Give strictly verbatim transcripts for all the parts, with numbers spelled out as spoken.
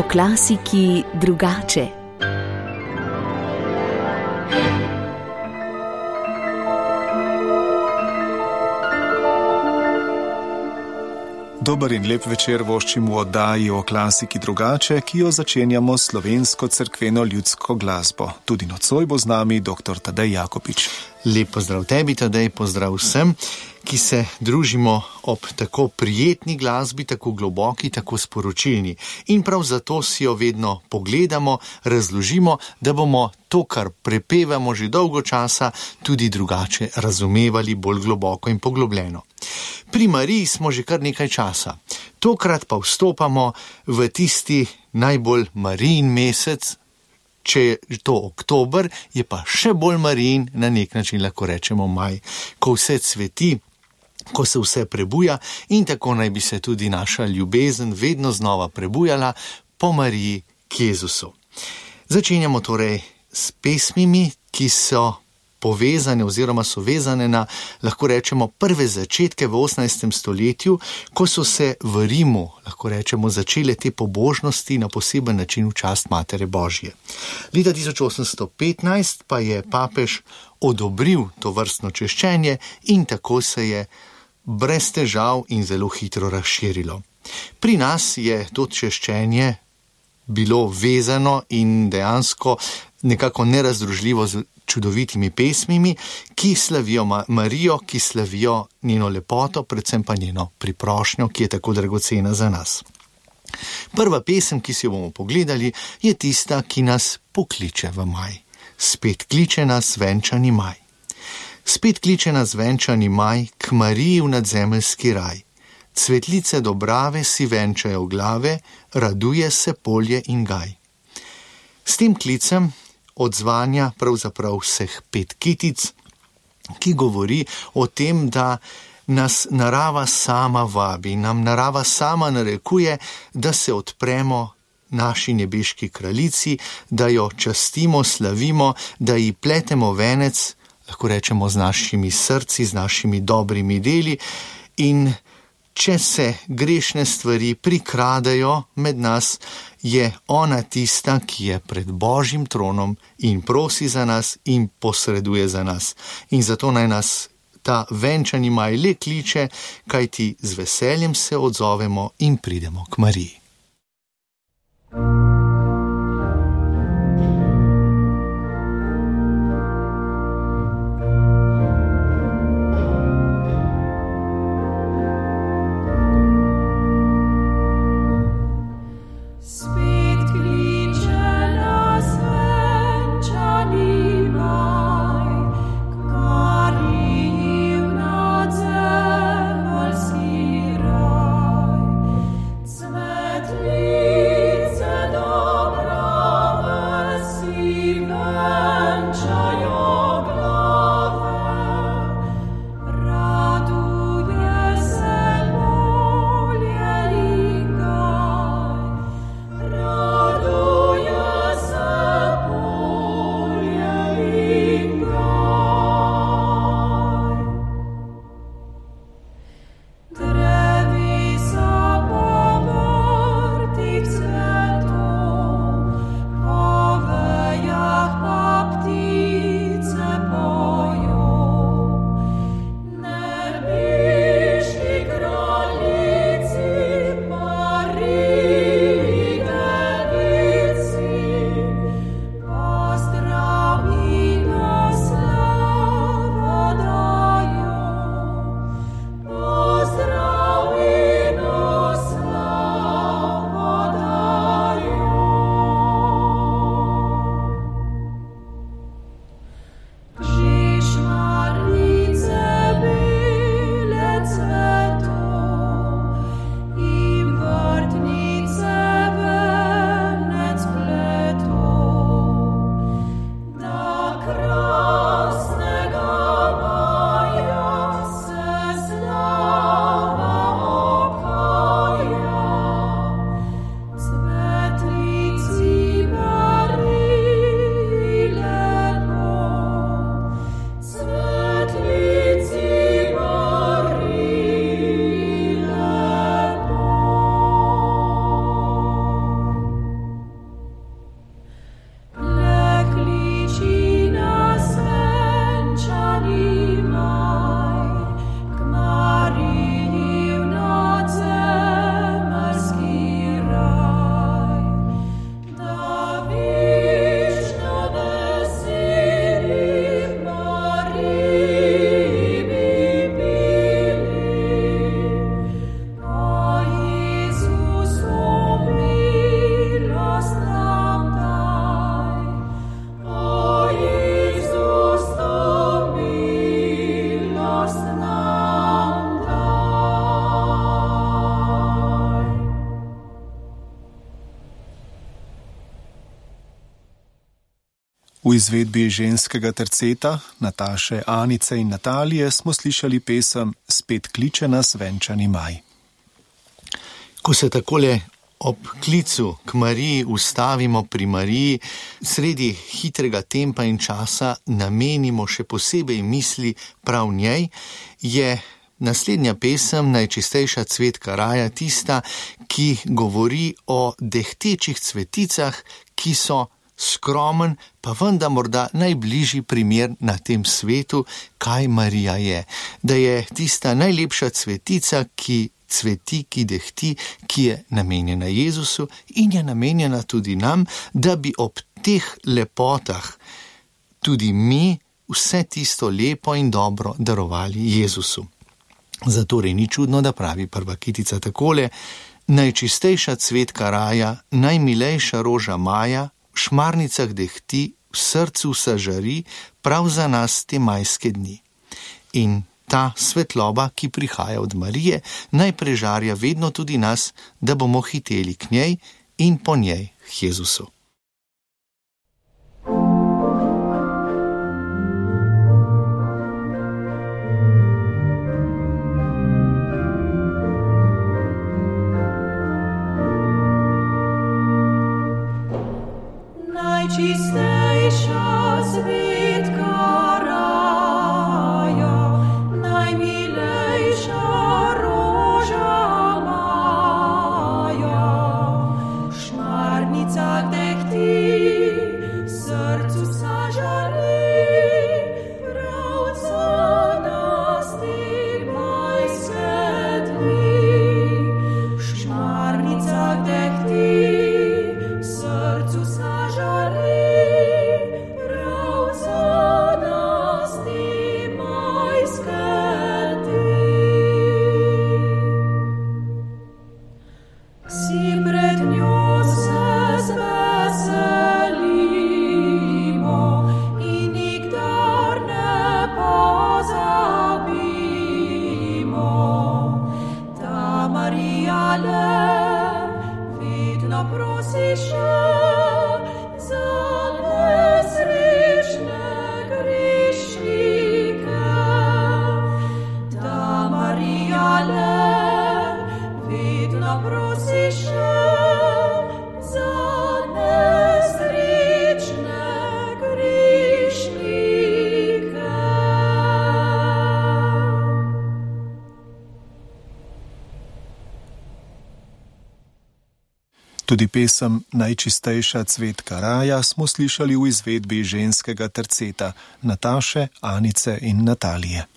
klasiki drugače. Dober in lep večer voščim v oddaji o klasiki drugače, ki jo začenjamo s slovensko cerkveno ljudsko glasbo. Tudi nocoj bo z nami doktor Tadej Jakopič. Lep pozdrav tebi, Tadej, pozdrav vsem, ki se družimo ob tako prijetni glasbi, tako globoki, tako sporočilni. In prav zato si jo vedno pogledamo, razložimo, da bomo to, kar prepevamo že dolgo časa, tudi drugače razumevali, bolj globoko in poglobljeno. Pri Mariji smo že kar nekaj časa. Tokrat pa vstopamo v tisti najbolj Marijin mesec. Če je to oktober, je pa še bolj Marijin, na nek način lahko rečemo maj, ko vse cveti, ko se vse prebuja in tako naj bi se tudi naša ljubezen vedno znova prebujala po Mariji k Jezusu. Začenjamo torej s pesmimi, ki so povezane oziroma so vezane na, lahko rečemo, prve začetke v osemnajstem stoletju, ko so se v Rimu, lahko rečemo, začele te pobožnosti na poseben način v čast Matere Božje. Leta tisoč osemsto petnajst pa je papež odobril to vrstno češčenje in tako se je brez težav in zelo hitro razširilo. Pri nas je to češčenje bilo vezano in dejansko nekako nerazdružljivo z čudovitimi pesmimi, ki slavijo Marijo, ki slavijo njeno lepoto, predvsem pa njeno priprošnjo, ki je tako dragocena za nas. Prva pesem, ki si jo bomo pogledali, je tista, ki nas pokliče v maj. Spet kliče nas venčani maj. Spet kliče nas venčani maj k Mariji v nadzemeljski raj. Cvetlice dobrave si venčajo glave, raduje se polje in gaj. S tem klicem odzvanja pravzaprav vseh pet kitic, ki govori o tem, da nas narava sama vabi, nam narava sama narekuje, da se odpremo naši nebeški kraljici, da jo častimo, slavimo, da ji pletemo venec, lahko rečemo z našimi srci, z našimi dobrimi deli, in če se grešne stvari prikradejo med nas, je ona tista, ki je pred Božjim tronom in prosi za nas in posreduje za nas. In zato naj nas ta venčani maj le kliče, kajti z veseljem se odzovemo in pridemo k Mariji. Cvetlice V izvedbi ženskega terceta, Nataše, Anice in Natalije, smo slišali pesem Spet kliče nas venčani maj. Ko se takole ob klicu k Mariji ustavimo pri Mariji, sredi hitrega tempa in časa namenimo še posebej misli prav njej, je naslednja pesem, Najčistejša cvetka raja, tista, ki govori o dehtečih cveticah, ki so skromen, pa vendar morda najbližji primer na tem svetu, kaj Marija je. Da je tista najlepša cvetica, ki cveti, ki dehti, ki je namenjena Jezusu in je namenjena tudi nam, da bi ob teh lepotah tudi mi vse tisto lepo in dobro darovali Jezusu. Zatorej ni čudno, da pravi prva kitica takole: Najčistejša cvetka raja, najmilejša roža maja, v šmarnicah dehti, v srcu zažari, prav za nas te majske dni. In ta svetloba, ki prihaja od Marije, naj prežarja vedno tudi nas, da bomo hiteli k njej in po njej k Jezusu. Tudi pesem Najčistejša cvetka raja smo slišali v izvedbi ženskega terceta, Nataše, Anice in Natalije.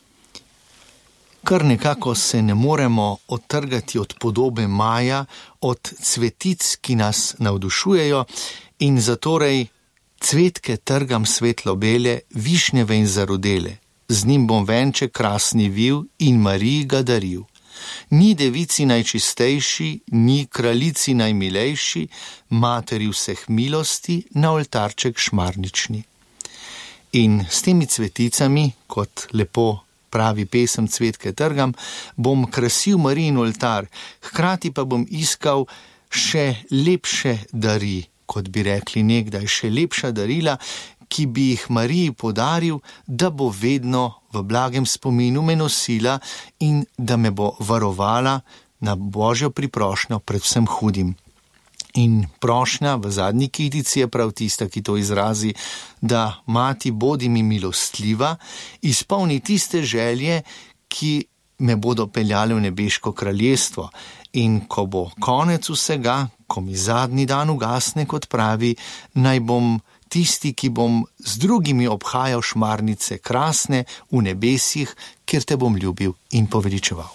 Kar nekako se ne moremo odtrgati od podobe maja, od cvetic, ki nas navdušujejo, in zatorej cvetke trgam svetlo-bele, višnjeve in zarudele. Z njim bom venček krasni vil in Mariji ga daril. Ni devici najčistejši, ni kraljici najmilejši, materi vseh milosti, na oltarček šmarnični. In s temi cveticami, kot lepo pravi pesem Cvetke trgam, bom krasil Marijin oltar, hkrati pa bom iskal še lepše dari, kot bi rekli nekdaj, še lepša darila, ki bi jih Mariji podaril, da bo vedno v blagem spominu me nosila in da me bo varovala na Božjo priprošnjo pred vsem hudim. In prošnja v zadnji kitici je prav tista, ki to izrazi, da mati bodi mi milostljiva, izpolni tiste želje, ki me bodo peljale v nebeško kraljestvo. In ko bo konec vsega, ko mi zadnji dan ugasne, kot pravi, naj bom tisti, ki bom z drugimi obhajal šmarnice krasne v nebesih, kjer te bom ljubil in poveličeval.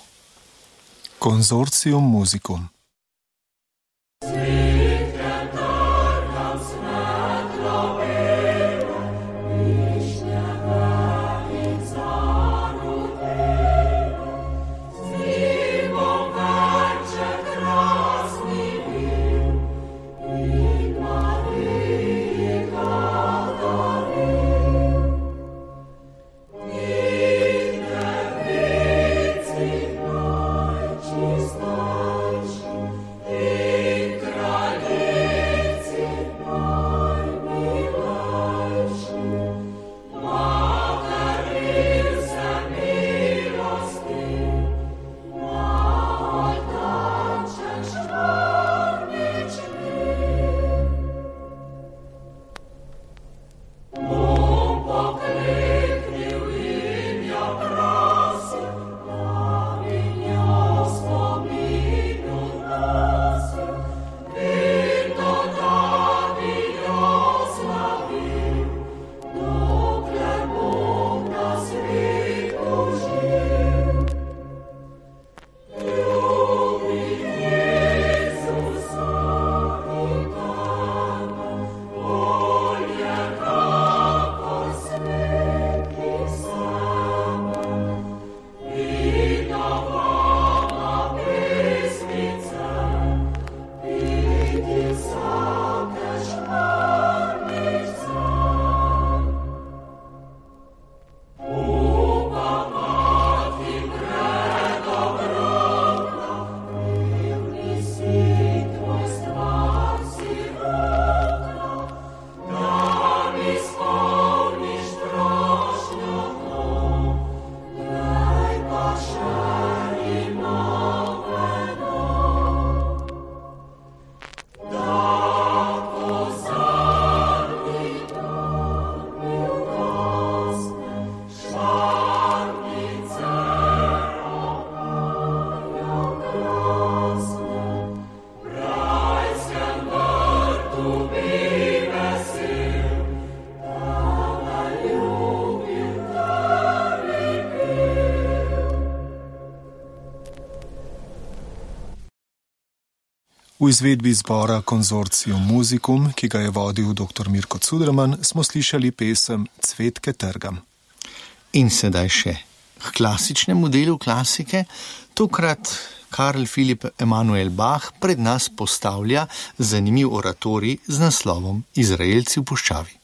Konzorcium Musicum. Thank you. V izvedbi zbora Konzorcium Musicum, ki ga je vodil doktor Mirko Cuderman, smo slišali pesem Cvetke trgam. In sedaj še k klasičnemu delu klasike. Tokrat Karl Philipp Emanuel Bach pred nas postavlja zanimiv oratorij z naslovom Izraelci v puščavi.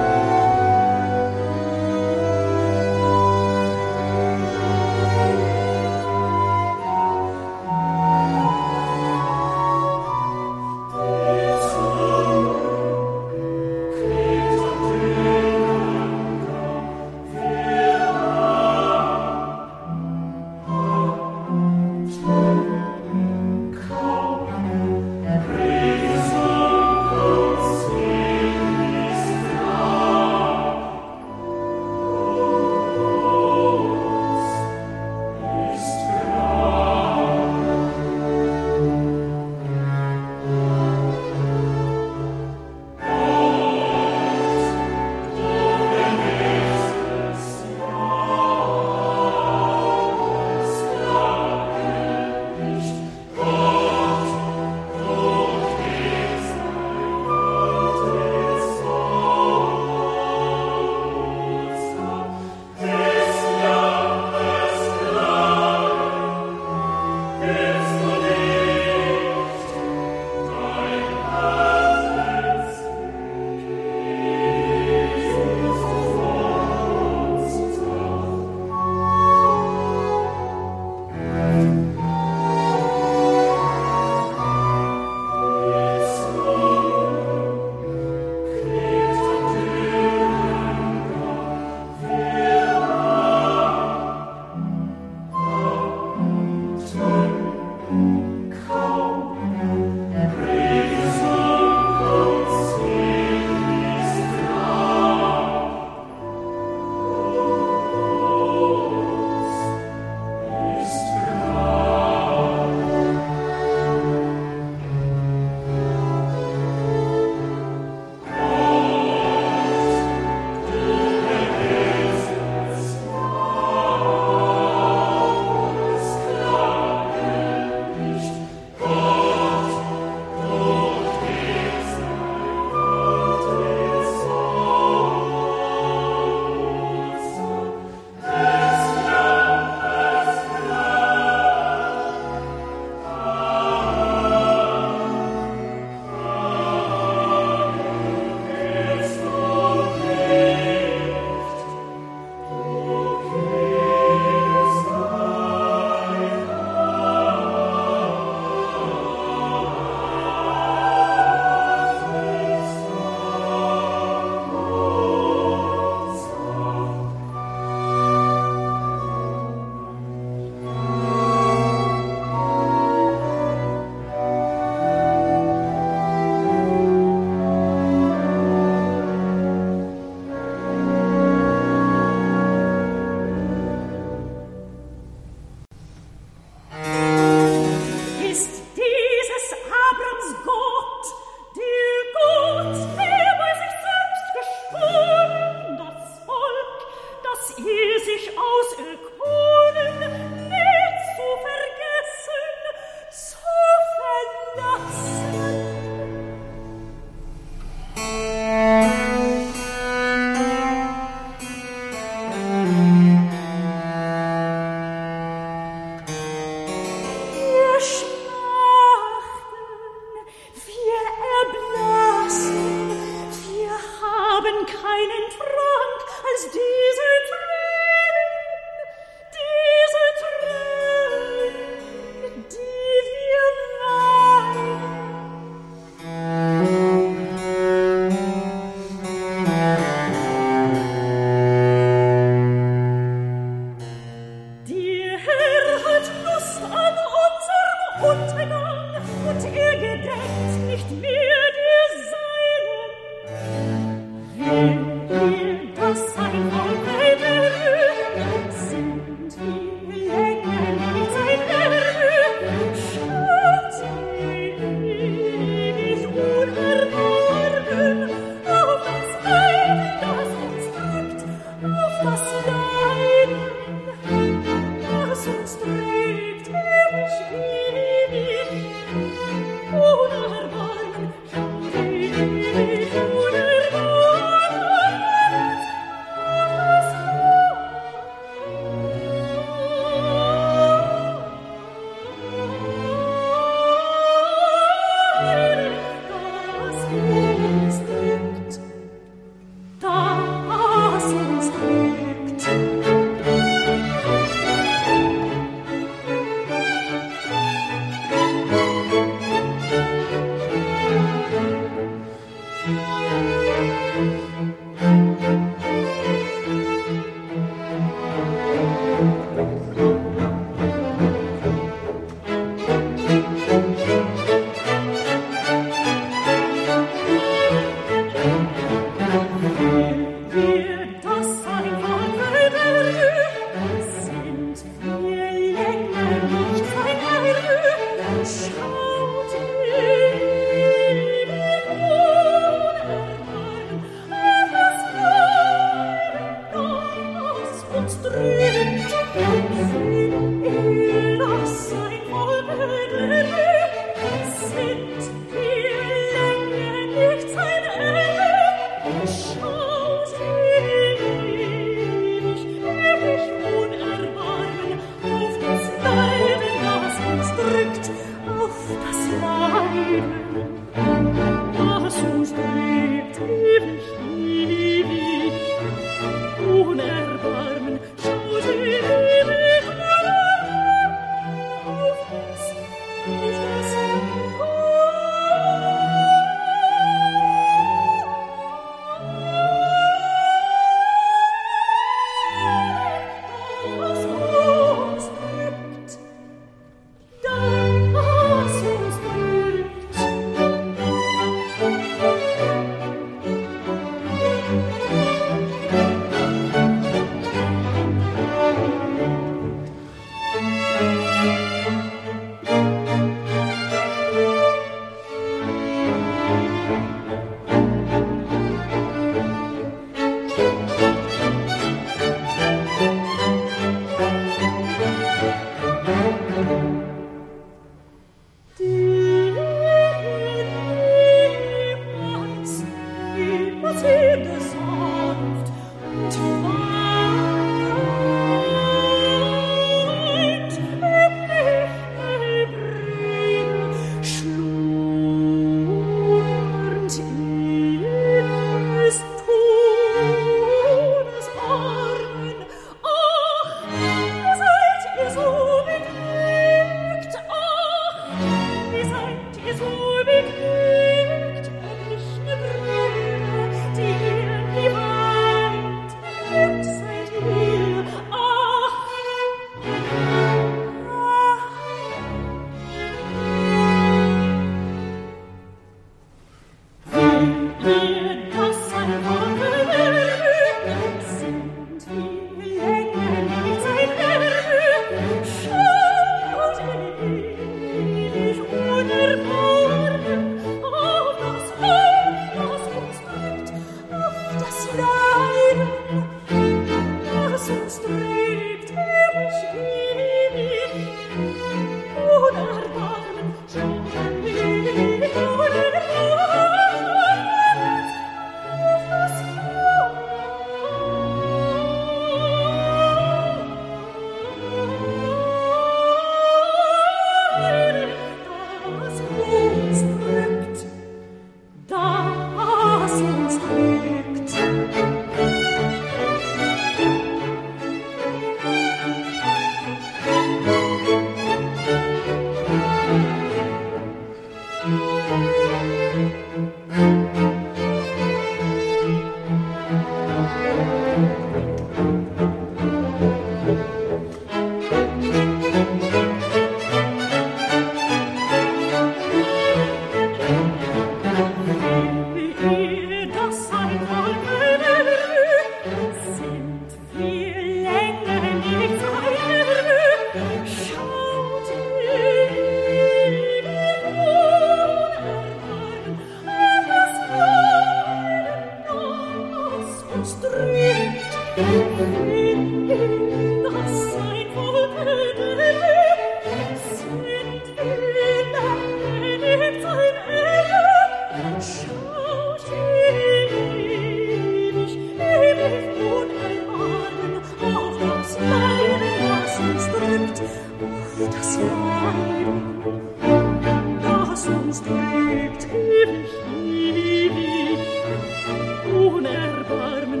trügt ewig, ewig, ohne Erbarmen.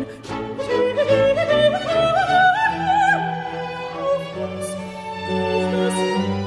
Auf uns, auf das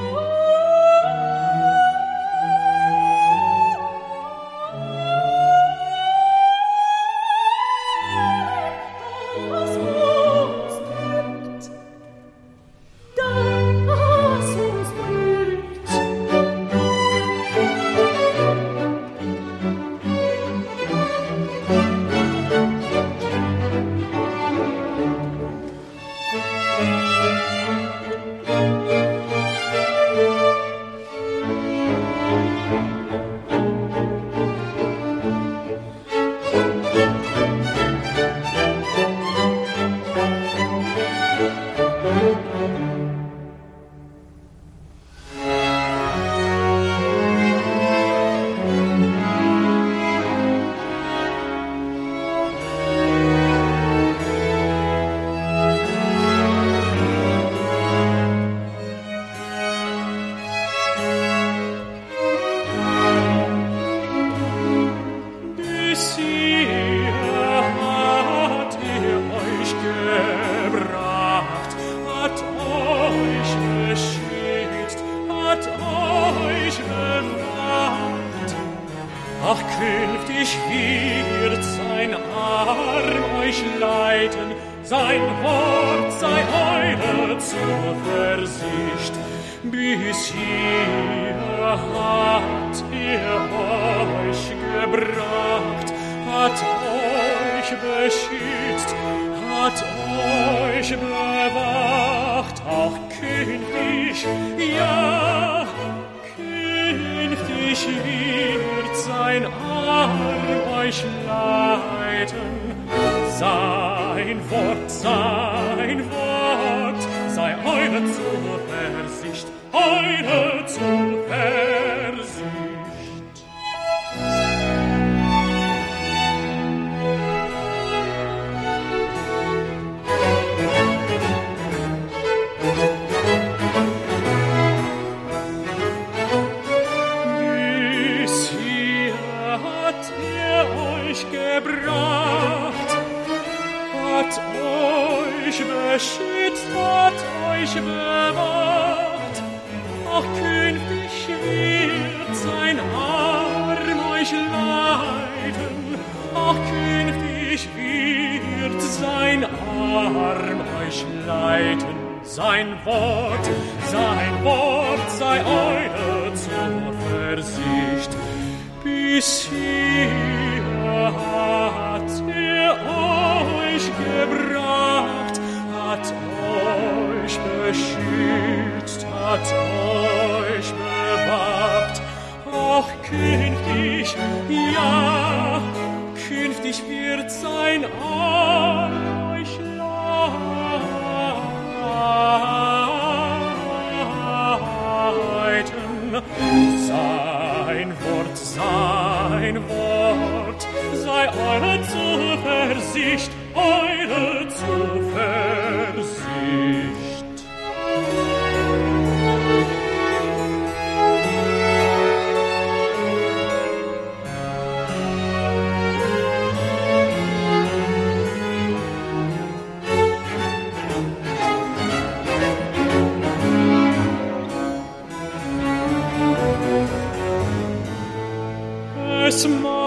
es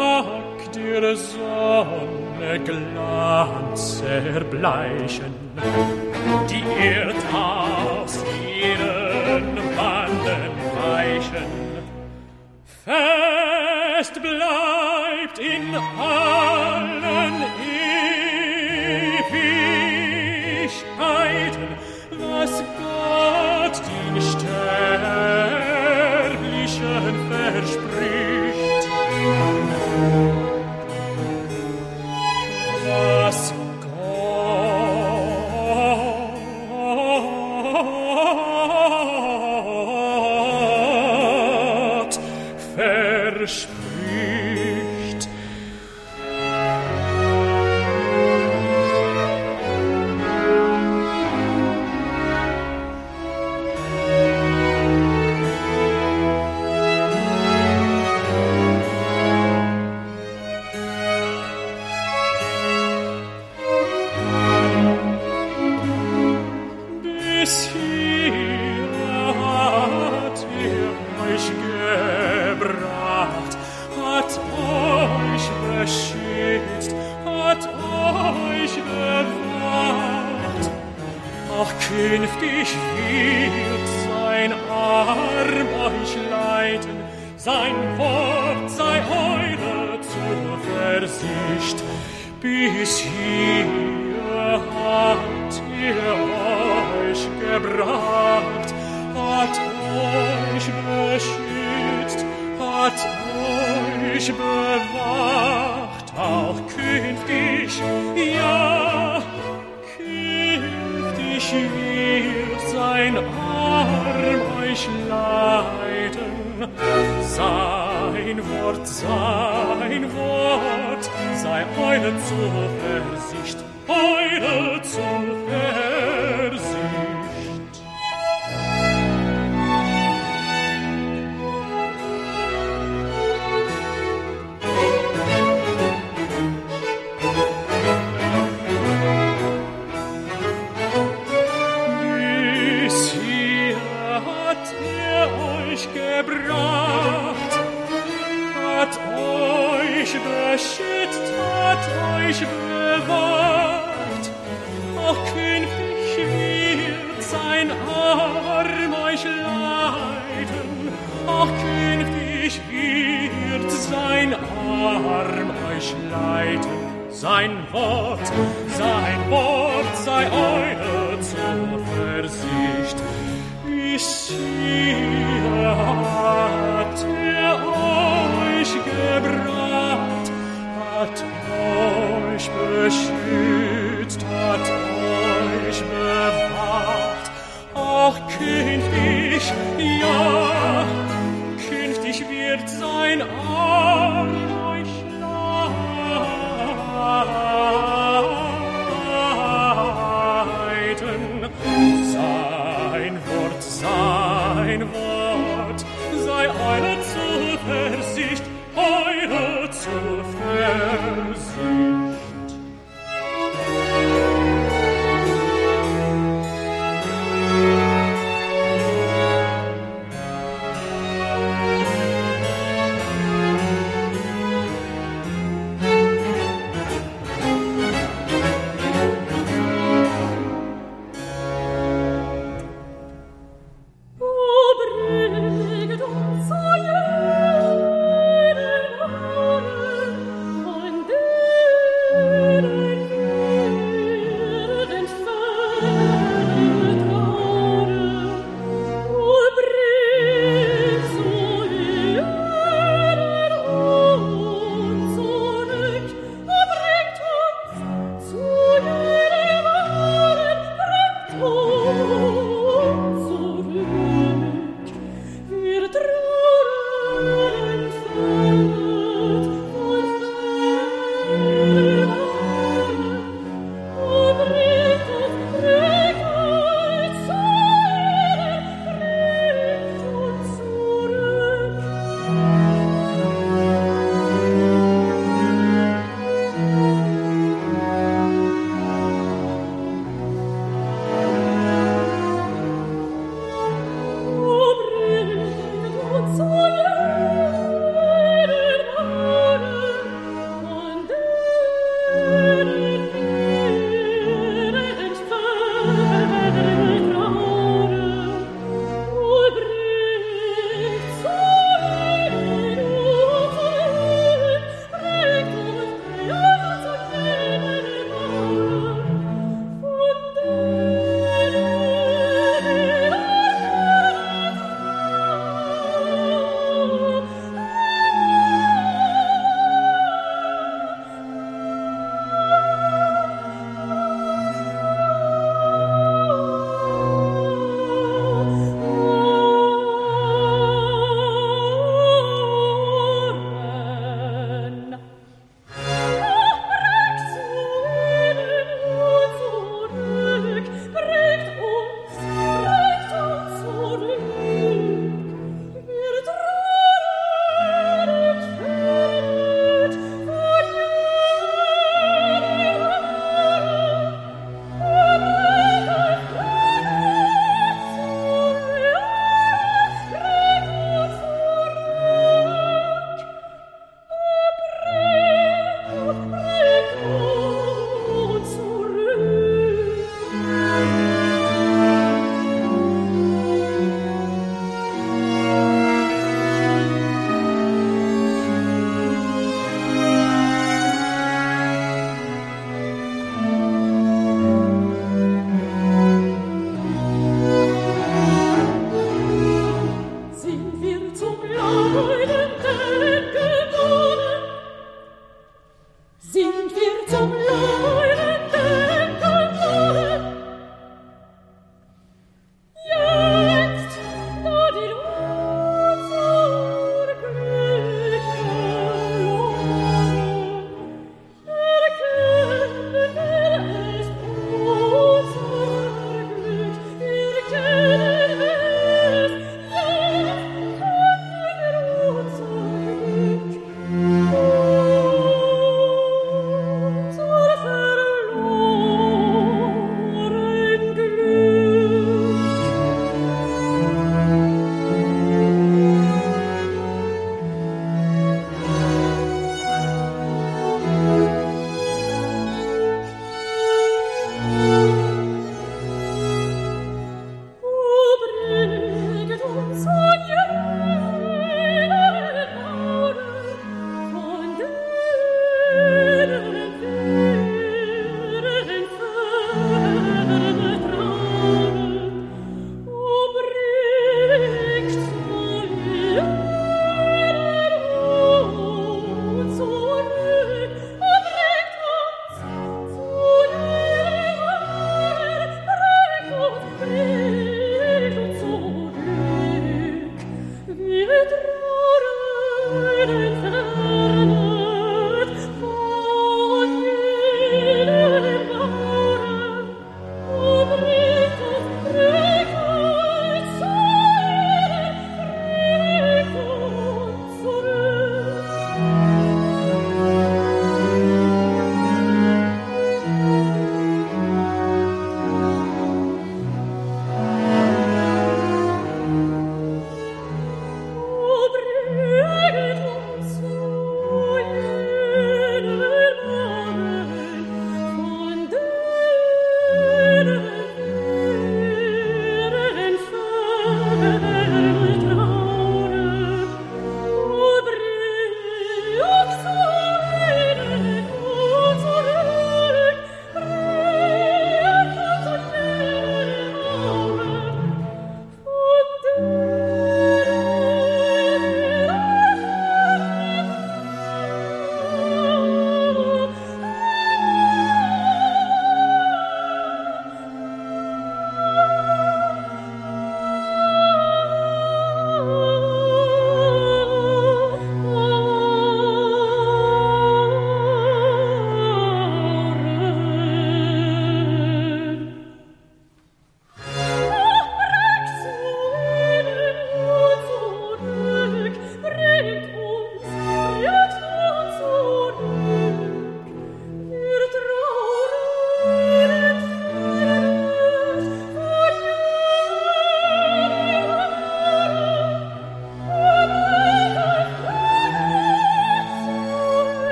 mag der Sonne Glanz erbleichen, die Erd aus ihren Banden weichen. Fest bleibt in allen Ewigkeiten, was Gott den Sterblichen verspricht. Was Gott verspricht. künftig wird sein Arm euch leiten, sein Wort sei eure zur Versicht. Bis hier hat er euch gebracht, hat euch beschützt, hat euch bewacht, auch künftig, ja, künftig wird sein Arm euch leiten. Sein Wort, sein Wort sei eure zur Versicht, eure zur Versicht. Bis hier hat er euch gebracht, hat euch beschützt, hat euch bewacht, auch künftig wird sein Arm euch leiten, auch künftig wird sein Arm euch leiten. Sein Wort, sein Wort sei eure zur Versicht. Bis hier hat er euch gebracht, hat euch beschützt, hat euch bewacht, auch künftig, ja, künftig wird sein Arm euch leiten. Sein Wort, sein Wort sei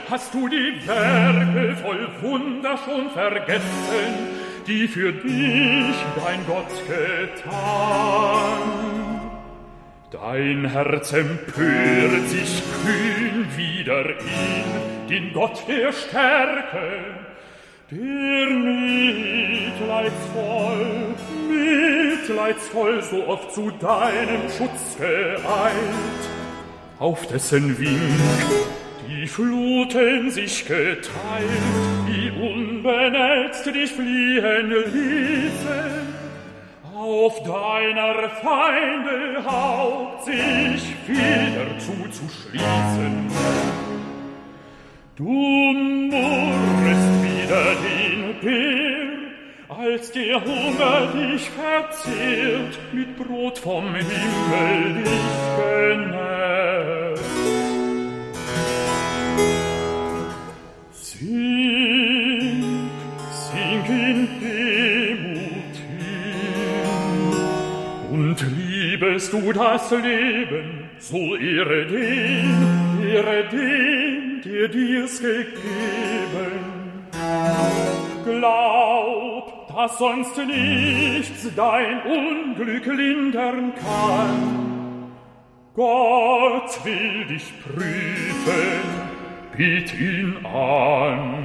hast du die Werke voll Wunder schon vergessen, die für dich dein Gott getan. Dein Herz empört sich kühn wider ihn, den Gott der Stärke, der mitleidsvoll, mitleidsvoll so oft zu deinem Schutz geeilt, auf dessen Wink die Fluten sich geteilt, die unbenetzt dich fliehen ließen, auf deiner Feinde Haupt sich wieder zuzuschließen. Du murrest wieder den Bär, als der Hunger dich verzehrt, mit Brot vom Himmel dich genährt. Sing, sing in Demut hin, und liebest du das Leben, so ehre den, ehre den, der dir's gegeben. Glaub, dass sonst nichts dein Unglück lindern kann. Gott will dich prüfen, bitt ihn an.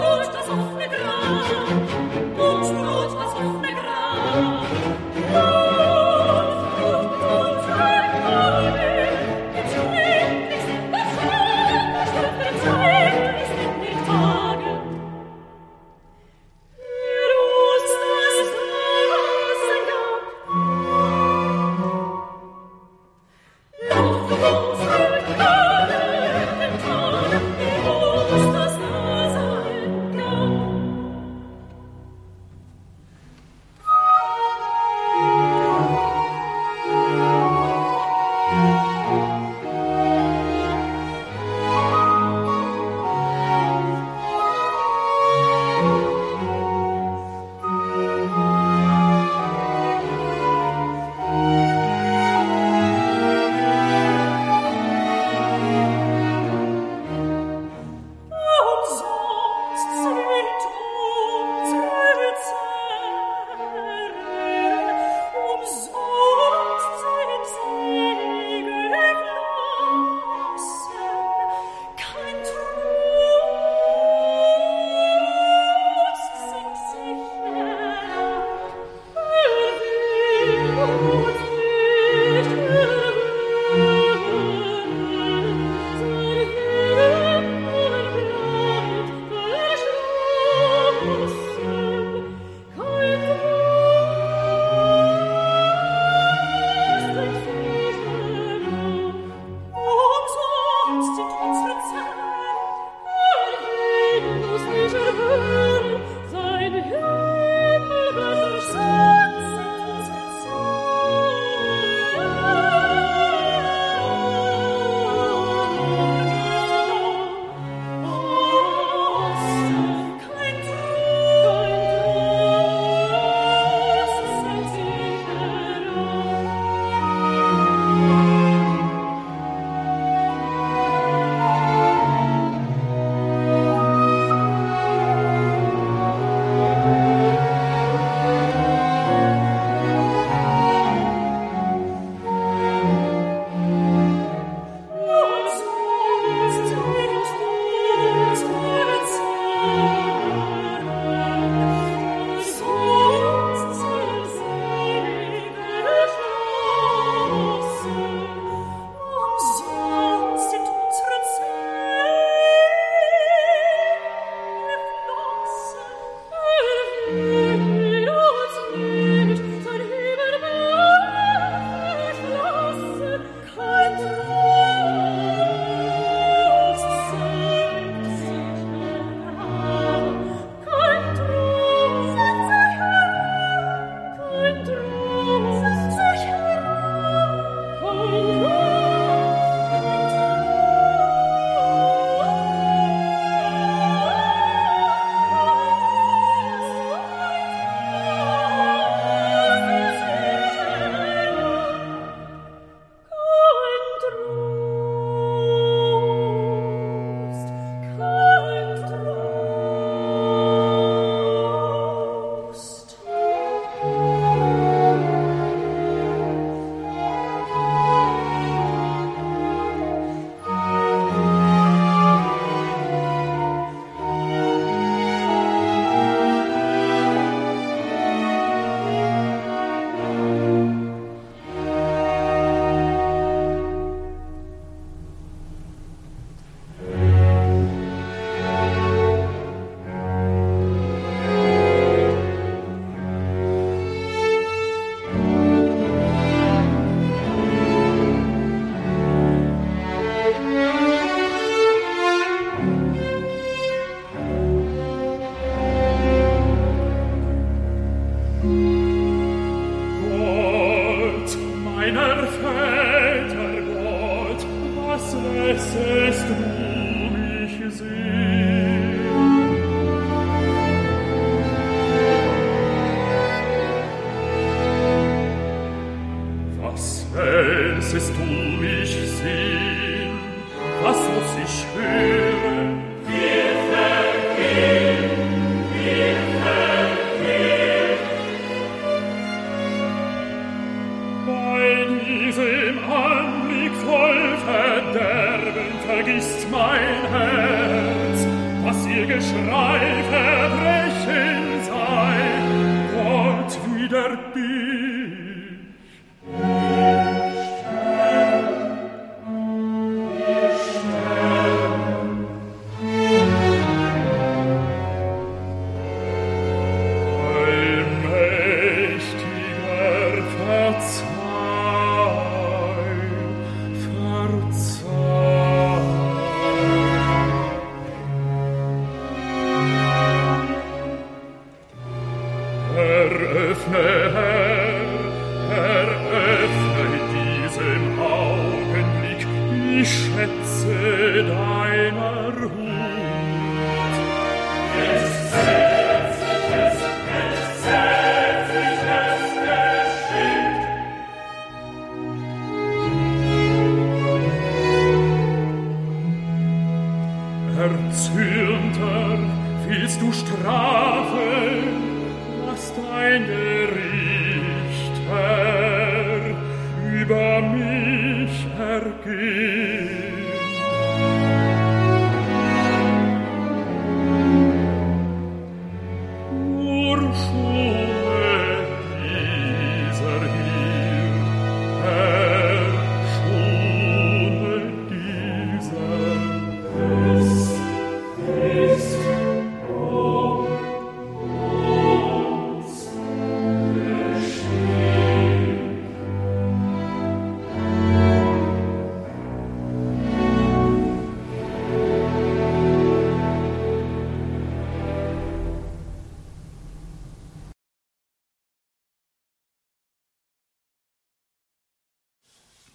Uns droht das offene Grab.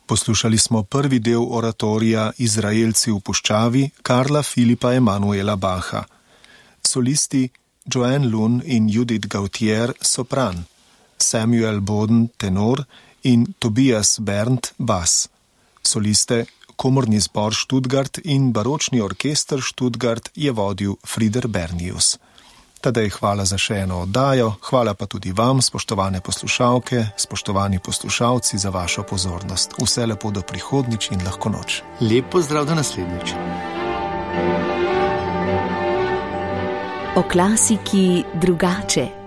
Poslušali smo prvi del oratorija Izraelci v puščavi Karla Filipa Emanuela Bacha. Solisti Joanne Lun in Judith Gautier sopran, Samuel Boden tenor in Tobias Berndt bas. Soliste Komorni zbor Stuttgart in baročni orkester Stuttgart je vodil Frieder Bernius. Tadej, hvala za še eno oddajo, hvala pa tudi vam, spoštovane poslušalke, spoštovani poslušalci, za vašo pozornost. Vse lepo do prihodnjič in lahko noč. Lep pozdrav do naslednjič. O klasiki drugače.